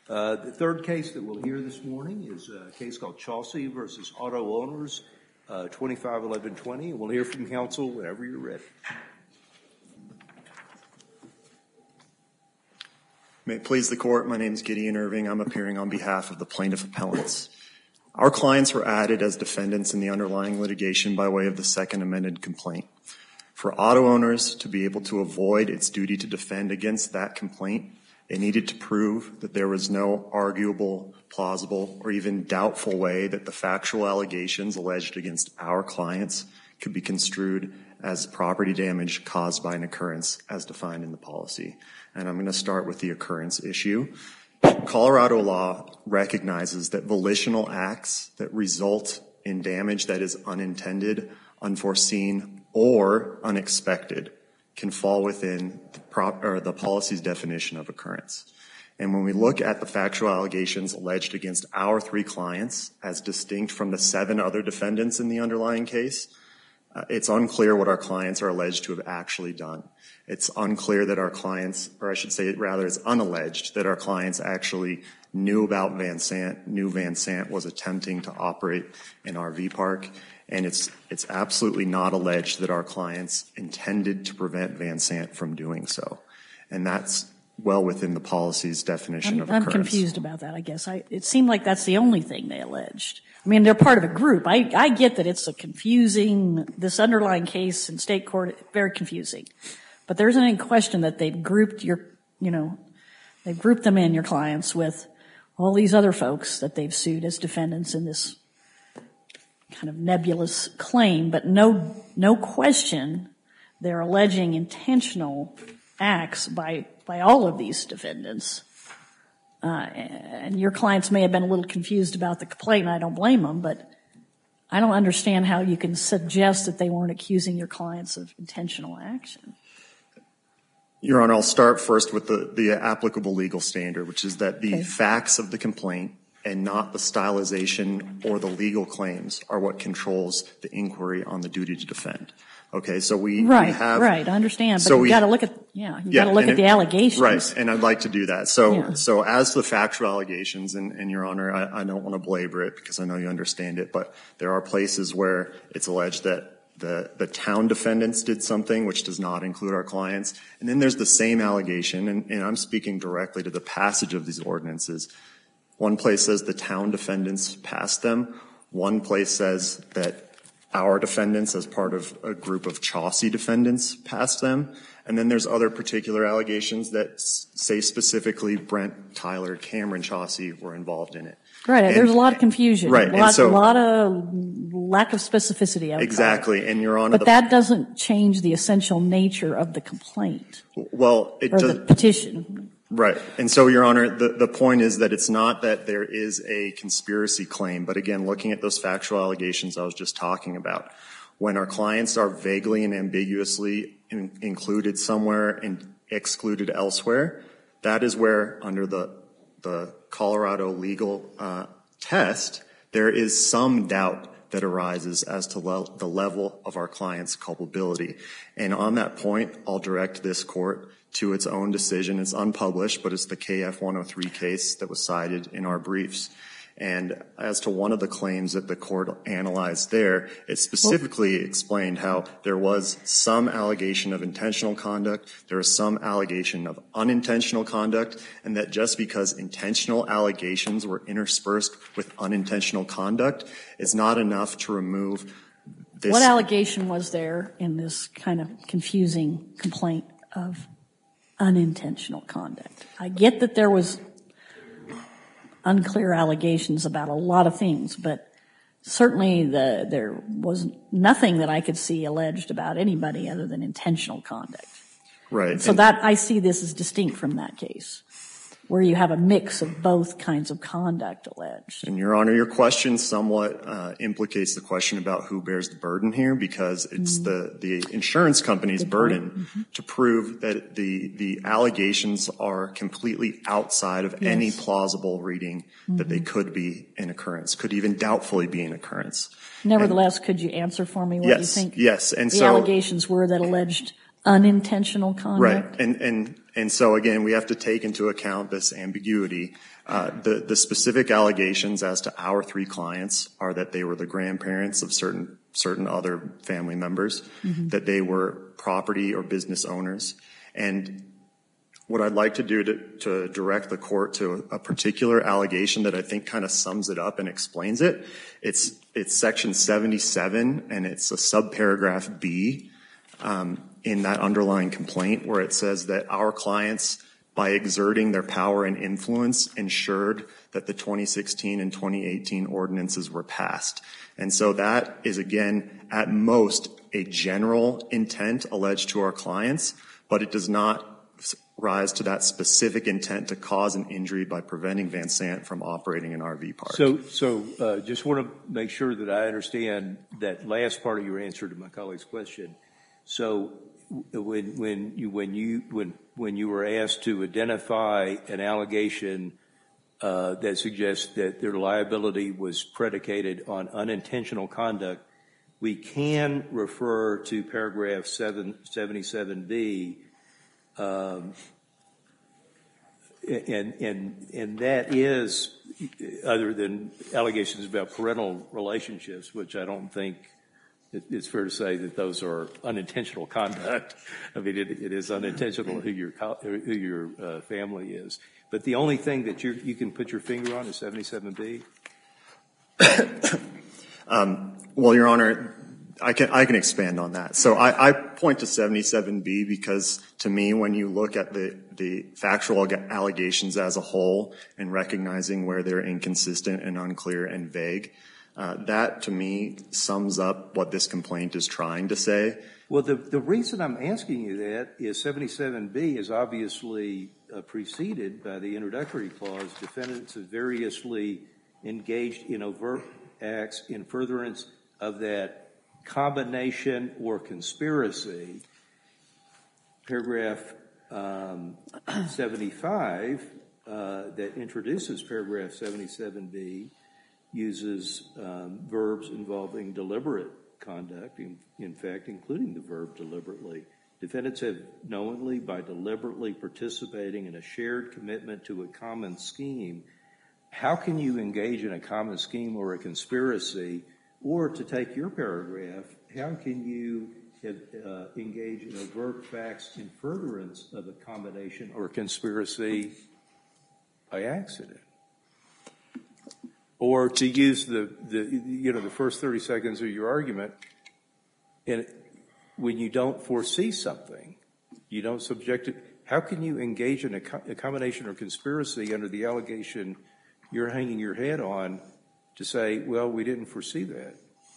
The third case that we'll hear this morning is a case called Chaucy v. Auto Owners, 251120. We'll hear from counsel whenever you're ready. May it please the court, my name is Gideon Irving. I'm appearing on behalf of the plaintiff appellants. Our clients were added as defendants in the underlying litigation by way of the second amended complaint. For Auto Owners to be able to avoid its duty to defend against that complaint, it needed to prove that there was no arguable, plausible, or even doubtful way that the factual allegations alleged against our clients could be construed as property damage caused by an occurrence as defined in the policy. And I'm going to start with the occurrence issue. Colorado law recognizes that volitional acts that result in damage that is unintended, unforeseen, or unexpected can fall within the policy's definition of occurrence. And when we look at the factual allegations alleged against our three clients as distinct from the 7 other defendants in the underlying case, it's unclear what our clients are alleged to have actually done. It's unclear that our clients, or I should say rather it's unalleged, that our clients actually knew about Van Sant, knew Van Sant was attempting to operate an RV park, and it's absolutely not alleged that our clients intended to prevent Van Sant from doing so. And that's well within the policy's definition of occurrence. I'm confused about that, I guess. It seemed like that's the only thing they alleged. I mean, they're part of a group. I get that it's a confusing, this underlying case in state court, very confusing. But there isn't any question that they've grouped they've grouped them in, your clients, with all these other folks that they've sued as defendants in this kind of nebulous claim. But no question they're alleging intentional acts by all of these defendants. And your clients may have been a little confused about the complaint, and I don't blame them, but I don't understand how you can suggest that they weren't accusing your clients of intentional action. Your Honor, I'll start first with the applicable legal standard, which is that the facts of the complaint and not the stylization or the legal claims are what controls the inquiry on the duty to defend. Okay, so we have... Right, I understand, but you've got to look at, the allegations. Right, and I'd like to do that. So as the factual allegations, and Your Honor, I don't want to belabor it because I know you understand it, but there are places where it's alleged that the town defendants did something which does not include our clients. And then there's the same allegation, and I'm speaking directly to the passage of these ordinances. One place says the town defendants passed them. One place says that our defendants, as part of a group of Chaucy defendants, passed them. And then there's other particular allegations that say specifically Brent, Tyler, Cameron Chaucy were involved in it. Right, and there's a lot of confusion. Right, a lot of lack of specificity. Exactly, and Your Honor. But that doesn't change the essential nature of the complaint. Well, it does. Or the petition. Right, and so, Your Honor, the point is that it's not that there is a conspiracy claim, but again, looking at those factual allegations I was just talking about, when our clients are vaguely and ambiguously included somewhere and excluded elsewhere, that is where, under the Colorado legal test, there is some doubt that arises as to the level of our client's culpability. And on that point, I'll direct this court to its own decision. It's unpublished, but it's the KF 103 case that was cited in our briefs. And as to one of the claims that the court analyzed there, it specifically explained how there was some allegation of intentional conduct, there was some allegation of unintentional conduct, and that just because intentional allegations were interspersed with unintentional conduct is not enough to remove this. What allegation was there in this kind of confusing complaint of unintentional conduct? I get that there was unclear allegations about a lot of things, but certainly there was nothing that I could see alleged about anybody other than intentional conduct. Right. So that I see this as distinct from that case, where you have a mix of both kinds of conduct alleged. And, Your Honor, your question somewhat implicates the question about who bears the burden here, because it's the insurance company's burden to prove that the allegations are completely outside of any plausible reading that they could be an occurrence, could even doubtfully be an occurrence. Nevertheless, could you answer for me what you think the allegations were that alleged unintentional conduct? Right, and so again, we have to take into account this ambiguity. The specific allegations as to our three clients are that they were the grandparents of certain other family members, that they were property or business owners. And what I'd like to do to direct the court to a particular allegation that I think kind of sums it up and explains it, it's section 77, and it's a subparagraph B in that underlying complaint, where it says that our clients, by exerting their power and influence, ensured that the 2016 and 2018 ordinances were passed. And so that is, again, at most a general intent alleged to our clients, but it does not rise to that specific intent to cause an injury by preventing Van Sant from operating an RV park. So just want to make sure that I understand that last part of your answer to my colleague's question. So when you were asked to identify an allegation that suggests that their liability was predicated on unintentional conduct, we can refer to paragraph 77B, and that is, other than allegations about parental relationships, which I don't think it's fair to say that those are unintentional conduct. I mean, it is unintentional who your family is. But the only thing that you can put your finger on is 77B? Well, Your Honor, I can expand on that. So I point to 77B because, to me, when you look at the factual allegations as a whole and recognizing where they're inconsistent and unclear and vague, that, to me, sums up what this complaint is trying to say. Well, the reason I'm asking you that is 77B is obviously preceded by the introductory clause. Defendants have variously engaged in overt acts in furtherance of that combination or conspiracy. Paragraph 75 that introduces paragraph 77B uses verbs involving deliberate conduct, in fact, including the verb deliberately. Defendants have knowingly, by deliberately participating in a shared commitment to a common scheme. How can you engage in a common scheme or a conspiracy? Or, to take your paragraph, how can you engage in overt facts in furtherance of a combination or conspiracy by accident? Or, to use the first 30 seconds of your argument, when you don't foresee something, you don't subject it. How can you engage in a combination or conspiracy under the allegation you're hanging your head on to say, well, we didn't foresee that?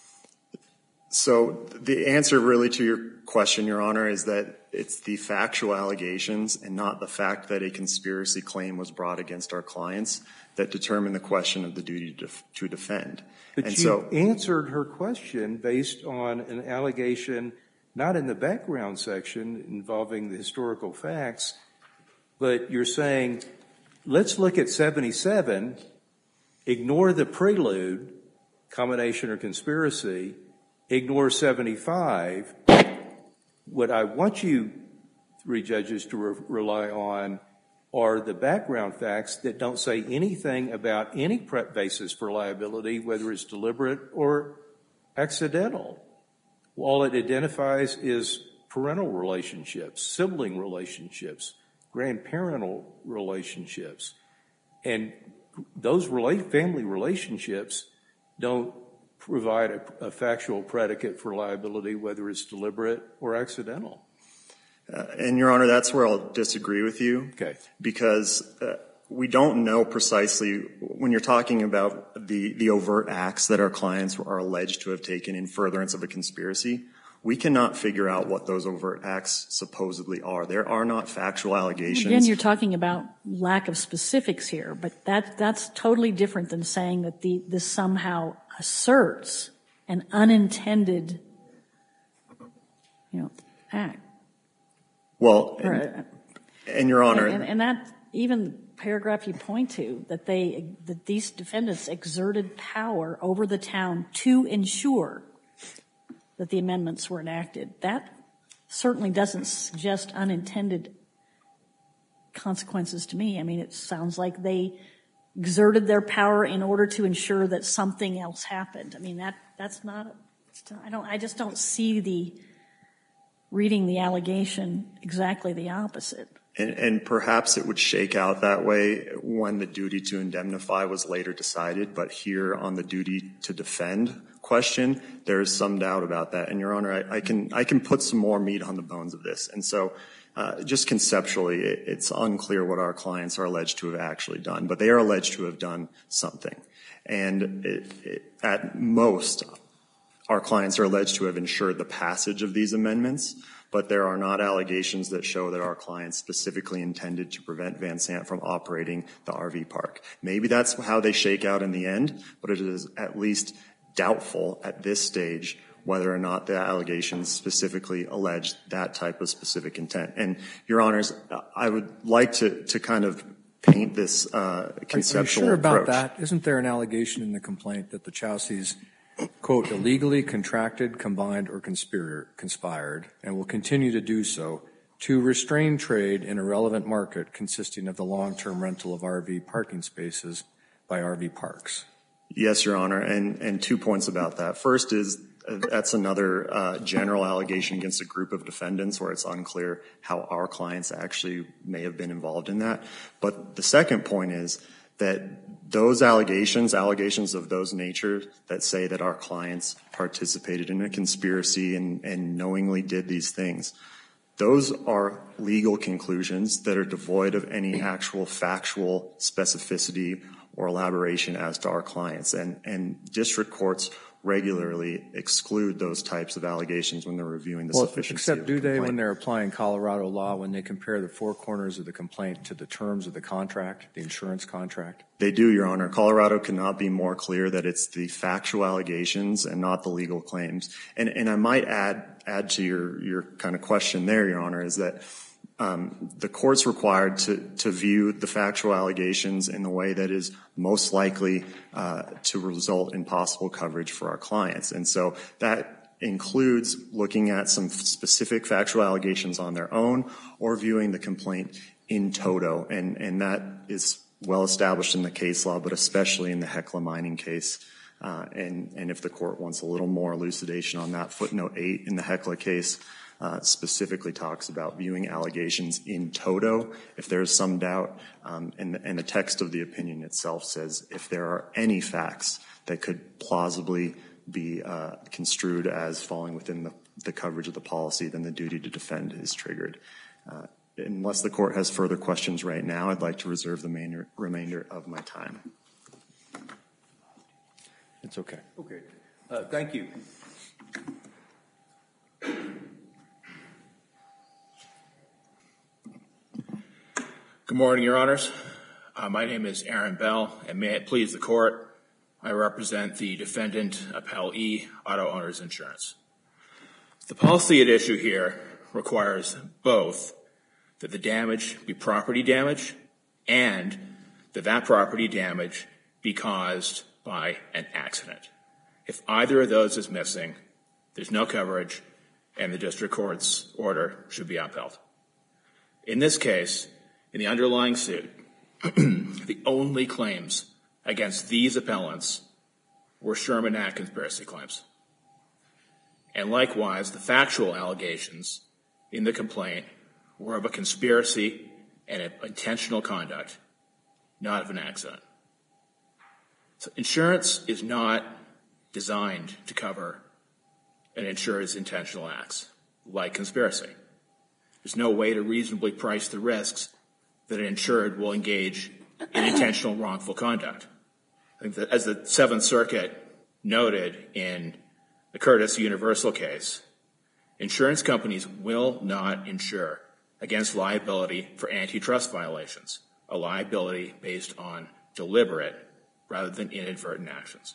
So the answer really to your question, Your Honor, is that it's the factual allegations and not the fact that a conspiracy claim was brought against our clients that determine the question of the duty to defend. But you answered her question based on an allegation not in the background section involving the historical facts, but you're saying, let's look at 77, ignore the prelude, combination or conspiracy, ignore 75. What I want you three judges to rely on are the background facts that don't say anything about any basis for liability, whether it's deliberate or accidental. All it identifies is parental relationships, sibling relationships, grandparental relationships. And those family relationships don't provide a factual predicate for liability, whether it's deliberate or accidental. And, Your Honor, that's where I'll disagree with you. Okay. Because we don't know precisely, when you're talking about the overt acts that our clients are alleged to have taken in furtherance of a conspiracy, we cannot figure out what those overt acts supposedly are. There are not factual allegations. Again, you're talking about lack of specifics here, but that's totally different than saying that this somehow asserts an unintended, act. Well, and Your Honor. And that, even paragraph you point to, that these defendants exerted power over the town to ensure that the amendments were enacted. That certainly doesn't suggest unintended consequences to me. I mean, it sounds like they exerted their power in order to ensure that something else happened. I mean, that's not, I just don't see reading the allegation exactly the opposite. And perhaps it would shake out that way when the duty to indemnify was later decided, but here on the duty to defend question, there is some doubt about that. And Your Honor, I can put some more meat on the bones of this. And so just conceptually, it's unclear what our clients are alleged to have actually done, but they are alleged to have done something. And at most, our clients are alleged to have ensured the passage of these amendments, but there are not allegations that show that our clients specifically intended to prevent Van Sant from operating the RV park. Maybe that's how they shake out in the end, but it is at least doubtful at this stage whether or not the allegations specifically allege that type of specific intent. And, Your Honors, I would like to kind of paint this conceptual Are you sure about approach. that? Isn't there an allegation in the complaint that the Chauceys, quote, illegally contracted, combined, or conspired, and will continue to do so, to restrain trade in a relevant market consisting of the long-term rental of RV parking spaces by RV parks? Yes, Your Honor, and 2 points about that. First is that's another general allegation against a group of defendants where it's unclear how our clients actually may have been involved in that. But the second point is that those allegations of those nature that say that our clients participated in a conspiracy and knowingly did these things, those are legal conclusions that are devoid of any actual factual specificity or elaboration as to our clients. And district courts regularly exclude those types of allegations when they're reviewing the sufficiency except of the do they complaint. when they're applying Colorado law, when they compare the four corners of the complaint to the terms of the contract, the insurance contract? They do, Your Honor. Colorado cannot be more clear that it's the factual allegations and not the legal claims. And I might add to your kind of question there, Your Honor, is that the court's required to view the factual allegations in the way that is most likely to result in possible coverage for our clients. And so that includes looking at some specific factual allegations on their own or viewing the complaint in toto. And that is well established in the case law, but especially in the Hecla mining case. And if the court wants a little more elucidation on that, footnote 8 in the Hecla case specifically talks about viewing allegations in toto. If there is some doubt, and the text of the opinion itself says if there are any facts that could plausibly be construed as falling within the coverage of the policy, then the duty to defend is triggered. Unless the court has further questions right now, I'd like to reserve the remainder of my time. It's okay. Okay. Thank you. Good morning, Your Honors. My name is Aaron Bell, and may it please the court, I represent the defendant, Appellee Auto Owners Insurance. The policy at issue here requires both that the damage be property damage and that that property damage be caused by an accident. If either of those is missing, there's no coverage, and the district court's order should be upheld. In this case, in the underlying suit, the only claims against these appellants were Sherman Act conspiracy claims. And likewise, the factual allegations in the complaint were of a conspiracy and an intentional conduct, not of an accident. So insurance is not designed to cover an insurer's intentional acts, like conspiracy. There's no way to reasonably price the risks that an insured will engage in intentional wrongful conduct. I think that as the Seventh Circuit noted in the Curtis Universal case, insurance companies will not insure against liability for antitrust violations, a liability based on deliberate rather than inadvertent actions.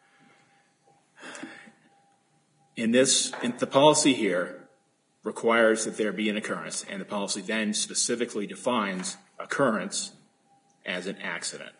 The policy here requires that there be an occurrence, and the policy then specifically defines occurrence as an accident.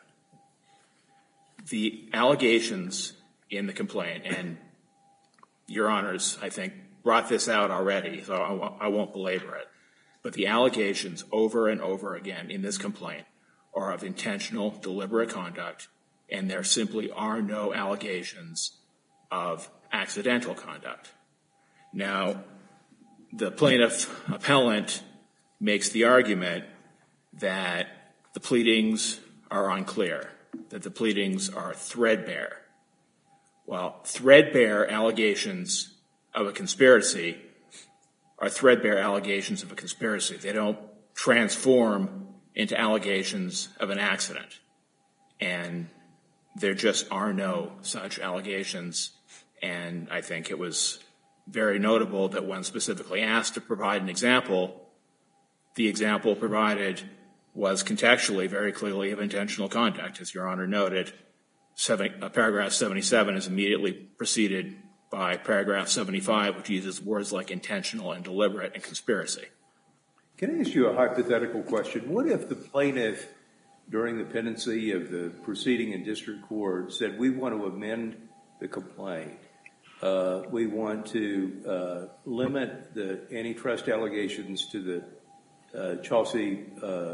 The allegations in the complaint, and Your Honors, I think, brought this out already, so I won't belabor it. But the allegations over and over again in this complaint are of intentional, deliberate conduct, and there simply are no allegations of accidental conduct. Now, the plaintiff appellant makes the argument that the pleadings are unclear, that the pleadings are threadbare. Well, threadbare allegations of a conspiracy are threadbare allegations of a conspiracy. They don't transform into allegations of an accident. And there just are no such allegations. And I think it was very notable that when specifically asked to provide an example, the example provided was contextually very clearly of intentional conduct. As Your Honor noted, paragraph 77 is immediately preceded by paragraph 75, which uses words like intentional and deliberate and conspiracy. Can I ask you a hypothetical question? What if the plaintiff, during the pendency of the proceeding in district court, said, we want to amend the complaint. We want to limit the antitrust allegations to the Chelsea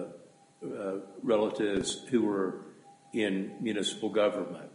relatives who were in municipal government,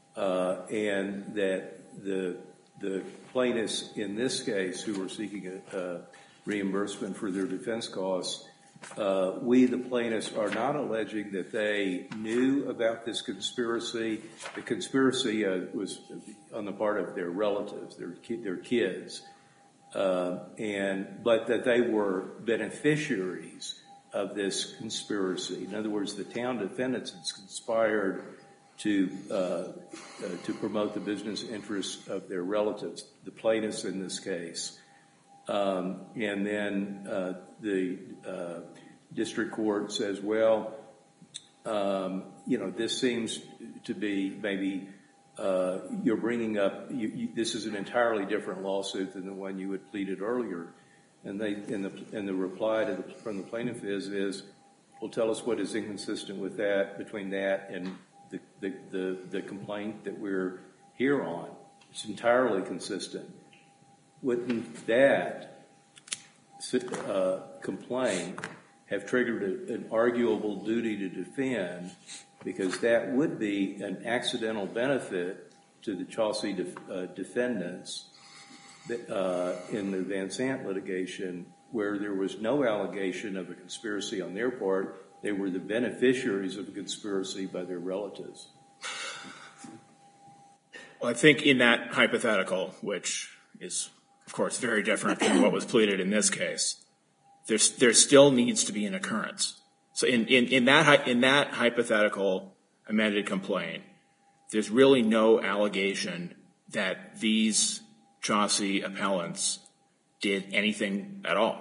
and that the plaintiffs in this case who were seeking a reimbursement for their defense costs, we, the plaintiffs, are not alleging that they knew about this conspiracy. The conspiracy was on the part of their relatives, their kids, but that they were beneficiaries of this conspiracy. In other words, the town defendants had conspired to promote the business interests of their relatives, the plaintiffs in this case. And then the district court says, well, this seems to be maybe you're bringing up, this is an entirely different lawsuit than the one you had pleaded earlier. And the reply from the plaintiff is, well, tell us what is inconsistent with that, between that and the complaint that we're here on. It's entirely consistent. Wouldn't that complaint have triggered an arguable duty to defend, because that would be an accidental benefit to the Chelsea defendants in the Van Sant litigation, where there was no allegation of a conspiracy on their part. They were the beneficiaries of a conspiracy by their relatives. Well, I think in that hypothetical, which is, of course, very different from what was pleaded in this case, there still needs to be an occurrence. So in that hypothetical amended complaint, there's really no allegation that these Chelsea appellants did anything at all.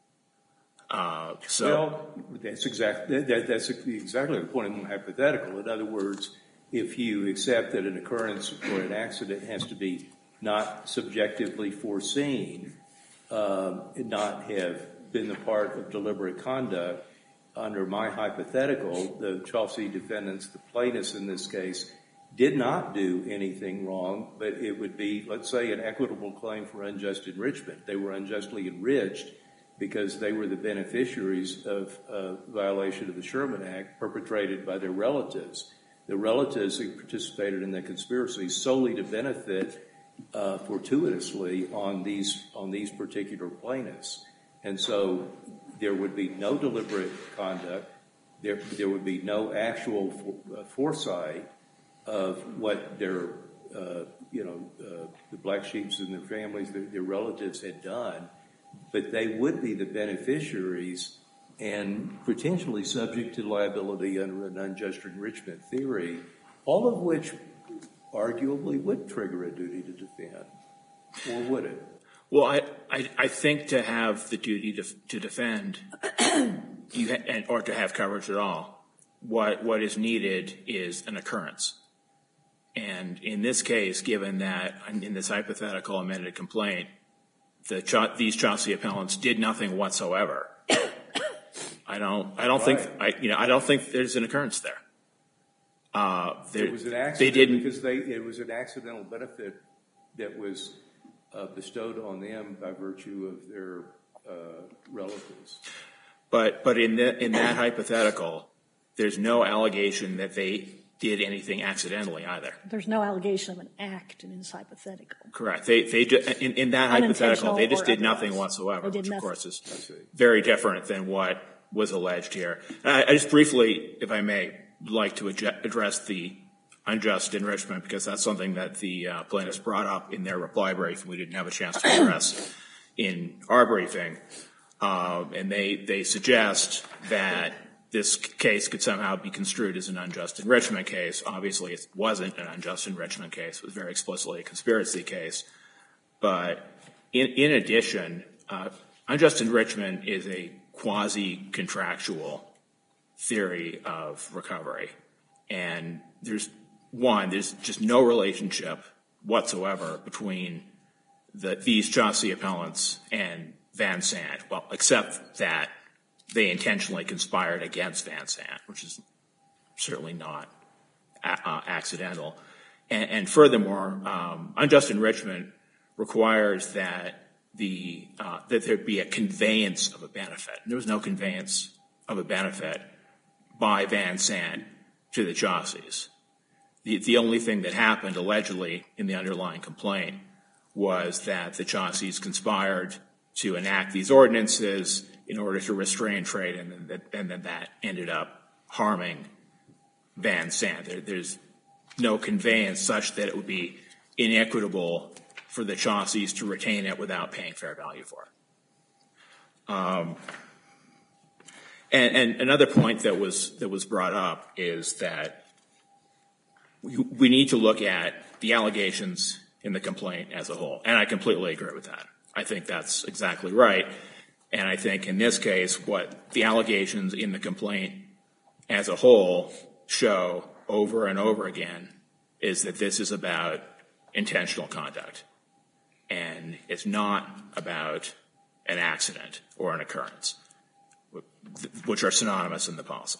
Well, that's exactly the point of the hypothetical. In other words, if you accept that an occurrence or an accident has to be not subjectively foreseen, not have been the part of deliberate conduct, under my hypothetical, the Chelsea defendants, the plaintiffs in this case, did not do anything wrong, but it would be, let's say, an equitable claim for unjust enrichment. They were unjustly enriched because they were the beneficiaries of a violation of the Sherman Act perpetrated by their relatives. The relatives who participated in the conspiracy solely to benefit fortuitously on these particular plaintiffs. And so there would be no deliberate conduct. There would be no actual foresight of what their, the black sheeps and their families, their relatives had done. But they would be the beneficiaries and potentially subject to liability under an unjust enrichment theory, all of which arguably would trigger a duty to defend. Or would it? Well, I think to have the duty to defend or to have coverage at all, what is needed is an occurrence. And in this case, given that in this hypothetical amended complaint, these Chelsea appellants did nothing whatsoever, I don't think there's an occurrence there. It was an accident because it was an accidental benefit that was bestowed on them by virtue of their relatives. But in that hypothetical, there's no allegation that they did anything accidentally either. There's no allegation of an act in this hypothetical. Correct. In that hypothetical, they just did nothing whatsoever, They did which, of nothing. course, is very different than what was alleged here. I just briefly, if I may, would like to address the unjust enrichment, because that's something that the plaintiffs brought up in their reply brief, and we didn't have a chance to address in our briefing. And they suggest that this case could somehow be construed as an unjust enrichment case. Obviously, it wasn't an unjust enrichment case. It was very explicitly a conspiracy case. But in addition, unjust enrichment is a quasi-contractual theory of recovery. And there's just no relationship whatsoever between these Chauncey appellants and Van Sant, well, except that they intentionally conspired against Van Sant, which is certainly not accidental. And furthermore, unjust enrichment requires that there be a conveyance of a benefit. And there was no conveyance of a benefit by Van Sant to the Chaunceys. The only thing that happened, allegedly, in the underlying complaint was that the Chaunceys conspired to enact these ordinances in order to restrain trade, and then that ended up harming Van Sant. There's no conveyance such that it would be inequitable for the Chaunceys to retain it without paying fair value for it. And another point that was brought up is that we need to look at the allegations in the complaint as a whole, and I completely agree with that. I think that's exactly right. And I think in this case, what the allegations in the complaint as a whole show over and over again is that this is about intentional conduct. And it's not about an accident or an occurrence, which are synonymous in the policy.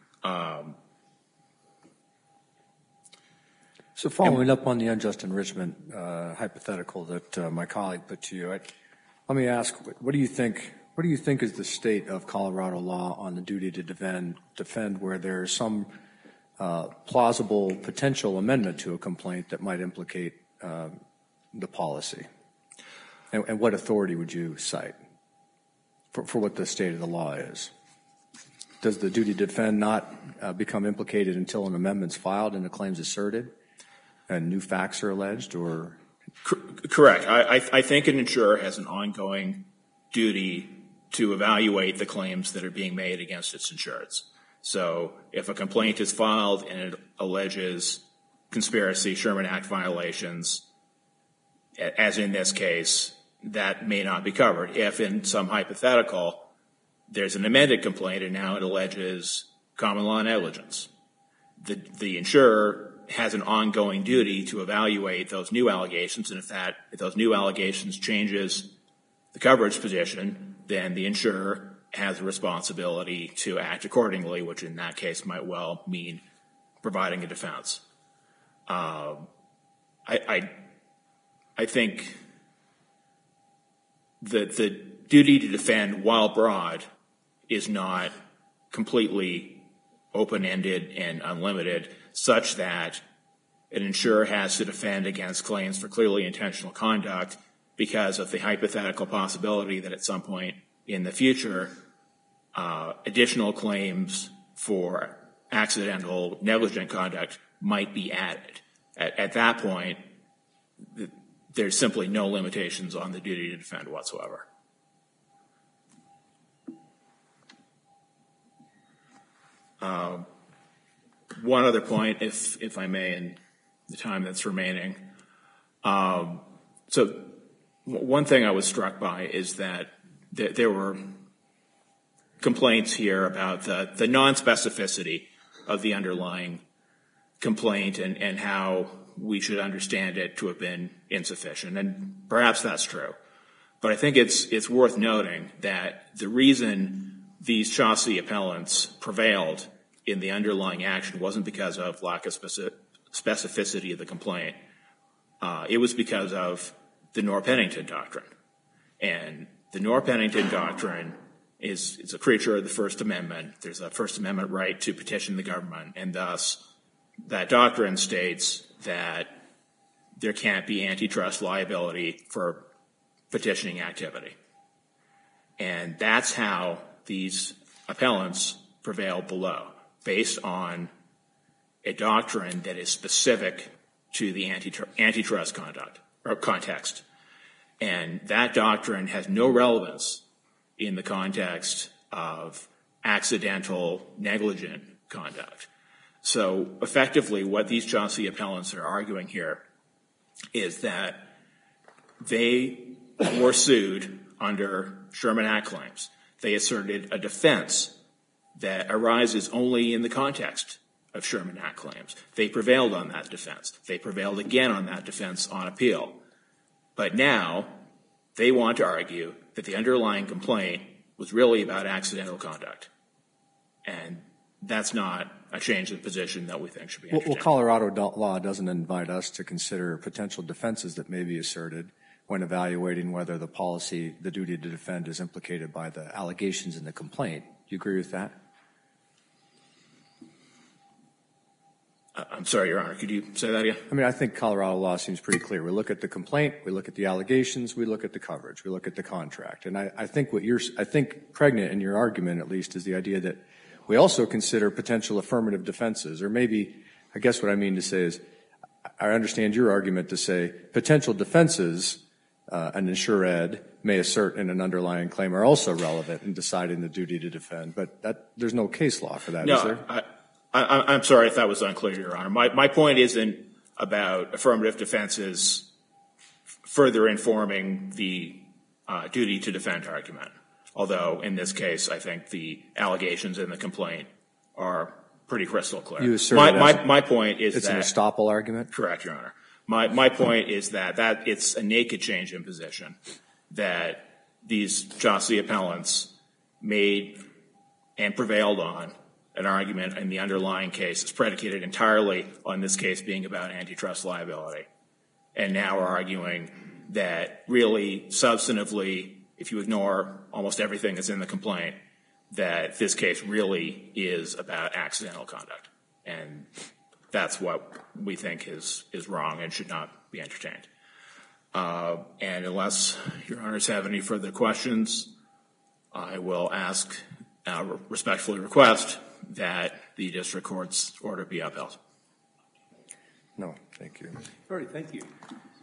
So following up on the unjust enrichment hypothetical that my colleague put to you, let me ask, what do you think is the state of Colorado law on the duty to defend where there's some plausible potential amendment to a complaint that might implicate the policy? And what authority would you cite for what the state of the law is? Does the duty to defend not become implicated until an amendment's filed and the claim's asserted and new facts are alleged, or? Correct. I think an insurer has an ongoing duty to evaluate the claims that are being made against its insureds. So if a complaint is filed and it alleges conspiracy, Sherman Act violations, as in this case, that may not be covered. If in some hypothetical there's an amended complaint and now it alleges common law negligence, the insurer has an ongoing duty to evaluate those new allegations, and if those new allegations changes the coverage position, then the insurer has a responsibility to act accordingly, which in that case might well mean providing a defense. I think that the duty to defend, while broad, is not completely open-ended and unlimited, such that an insurer has to defend against claims for clearly intentional conduct because of the hypothetical possibility that at some point in the future, additional claims for accidental negligent conduct might be added. At that point, there's simply no limitations on the duty to defend whatsoever. One other point, if I may, in the time that's remaining. So one thing I was struck by is that there were complaints here about the non-specificity of the underlying complaint and how we should understand it to have been insufficient. And perhaps that's true. But I think it's worth noting that the reason these Chauncey appellants prevailed in the underlying action wasn't because of lack of specificity of the complaint. It was because of the Norr-Pennington Doctrine. And the Norr-Pennington Doctrine is a creature of the First Amendment. There's a First Amendment right to petition the government, and thus that doctrine states that there can't be antitrust liability for petitioning activity. And that's how these appellants prevailed below, based on a doctrine that is specific to the antitrust conduct or context. And that doctrine has no relevance in the context of accidental, negligent conduct. So effectively, what these Chauncey appellants are arguing here is that they were sued under Sherman Act claims. They asserted a defense that arises only in the context of Sherman Act claims. They prevailed on that defense. They prevailed again on that defense on appeal. But now they want to argue that the underlying complaint was really about accidental conduct. And that's not a change in position that we think should be entertained. Well, Colorado law doesn't invite us to consider potential defenses that may be asserted when evaluating whether the policy, the duty to defend, is implicated by the allegations in the complaint. Do you agree with that? I'm sorry, Your Honor. Could you say that again? I mean, I think Colorado law seems pretty clear. We look at the complaint, we look at the allegations, we look at the coverage, we look at the contract. And I think I think pregnant in your argument, at least, is the idea that we also consider potential affirmative defenses. Or maybe, I guess what I mean to say is, I understand your argument to say potential defenses an insured may assert in an underlying claim are also relevant in deciding the duty to defend. But there's no case law for that, is there? I'm sorry if that was unclear, Your Honor. My point isn't about affirmative defenses further informing the duty to defend argument. Although, in this case, I think the allegations in the complaint are pretty crystal clear. You assert my point is it's that an estoppel argument? Correct, Your Honor. My point is that it's a naked change in position that these Chauncey appellants made and prevailed on an argument in the underlying case is predicated entirely on this case being about antitrust liability. And now we're arguing that really substantively, if you ignore almost everything that's in the complaint, that this case really is about accidental conduct. And that's what we think is wrong and should not be entertained. And unless Your Honors have any further questions, I will respectfully request that the district court's order be upheld. No, thank you. All right, thank you.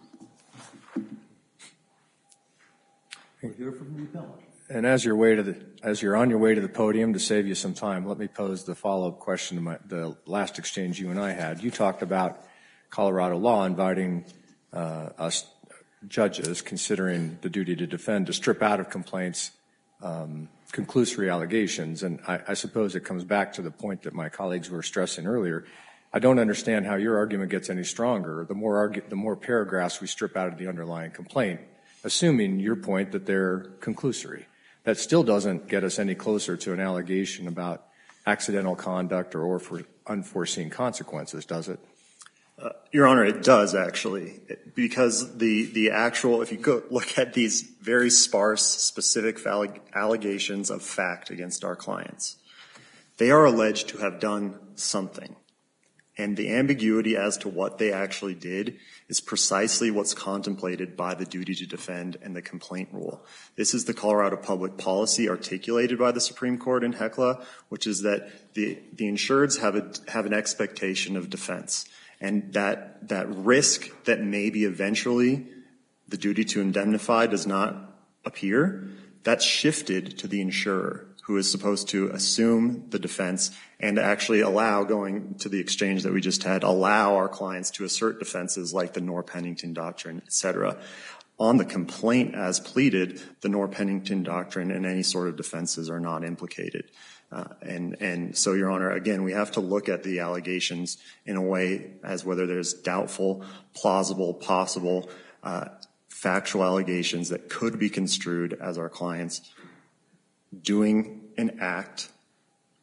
We'll hear from the appellant. And as you're on your way to the podium, to save you some time, let me pose the follow-up question to the last exchange you and I had. You talked about Colorado law inviting us judges, considering the duty to defend, to strip out of complaints conclusory allegations. And I suppose it comes back to the point that my colleagues were stressing earlier. I don't understand how your argument gets any stronger. The more paragraphs we strip out of the underlying complaint, assuming your point that they're conclusory. That still doesn't get us any closer to an allegation about accidental conduct or for unforeseen consequences, does it? Your Honor, it does actually, because the actual, if you go look at these very sparse, specific allegations of fact against our clients, they are alleged to have done something. And the ambiguity as to what they actually did is precisely what's contemplated by the duty to defend and the complaint rule. This is the Colorado public policy articulated by the Supreme Court in HECLA, which is that the insureds have an expectation of defense. And that risk that maybe eventually the duty to indemnify does not appear, that's shifted to the insurer, who is supposed to assume the defense and actually allow, going to the exchange that we just had, allow our clients to assert defenses like the Norr-Pennington Doctrine, et cetera. On the complaint as pleaded, the Norr-Pennington Doctrine and any sort of defenses are not implicated. And so, Your Honor, again, we have to look at the allegations in a way as whether there's doubtful, plausible, possible, factual allegations that could be construed as our clients doing an act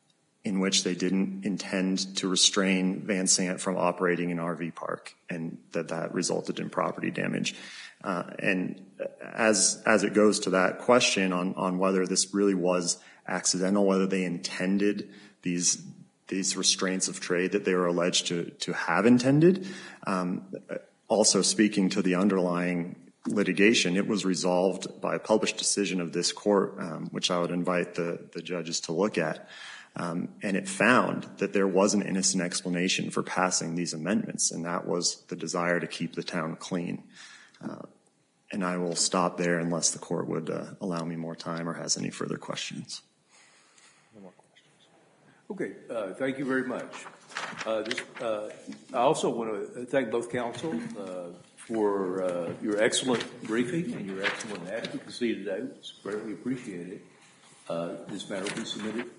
in which they didn't intend to restrain Van Sant from operating an RV park, and that resulted in property damage. And as it goes to that question on whether this really was accidental, whether they intended these restraints of trade that they were alleged to have intended, also speaking to the underlying litigation, it was resolved by a published decision of this court, which I would invite the judges to look at. And it found that there was an innocent explanation for passing these amendments, and that was the desire to keep the town clean. And I will stop there unless the court would allow me more time or has any further questions. No more questions. Okay, thank you very much. I also want to thank both counsel for your excellent briefing and your excellent advocacy today. It's greatly appreciated. This matter will be submitted